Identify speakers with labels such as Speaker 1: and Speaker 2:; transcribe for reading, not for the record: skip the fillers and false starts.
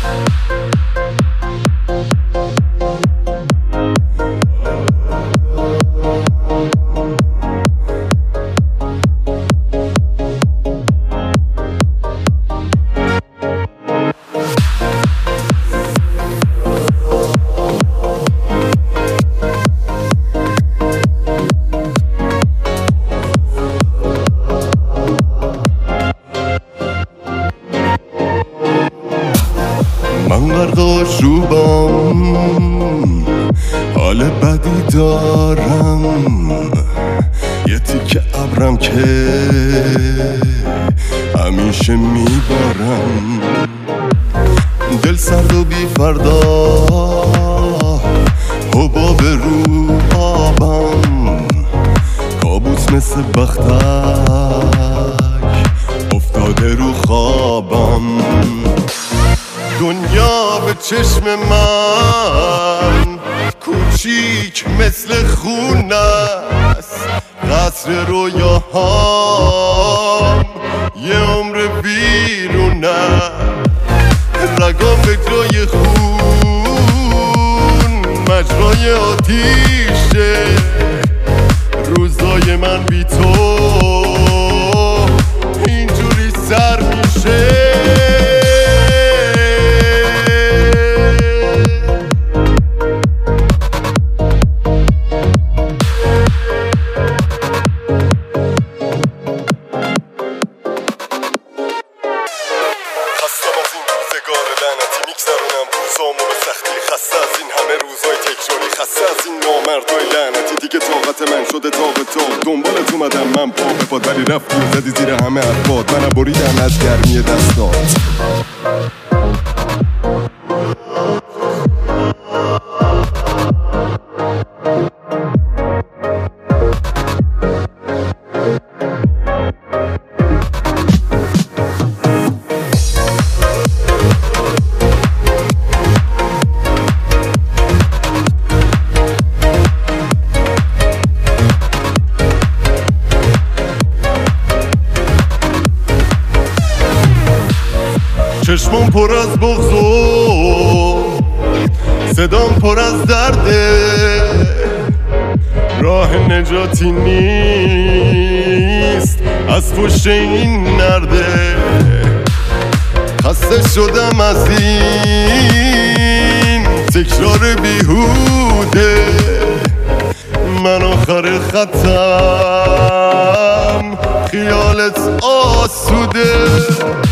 Speaker 1: من غرق آشوبم، حال بدی دارم، یه تیکه ابرم که همیشه میبارم، دل سرد و بی فردا، حباب رو آبم، کابوس مثل بختک افتاده رو خوابم. دنیا به چشم من کوچیک مثل خونه است، قصر رویاهام یه عمر بیرونه، رگام به جای خون مجرای آتیشه، روزای من بی تو اینجوری سر میشه.
Speaker 2: روزامو به سختی، خسته از این همه روزای تکراری، خسته از این نامردای لعنتی، دیگه طاقت من شده تاق دنبالت اومدم من پا به پا، ولی رفتی و زدی زیر همه ارباد، منم بریدم از گرمی دستات.
Speaker 1: چشمم پر از بغض و صدام پر از درده، راه نجاتی نیست از پشت این نرده، خسته شدم از این تکرار بیهوده، من آخر خطم خیالت آسوده.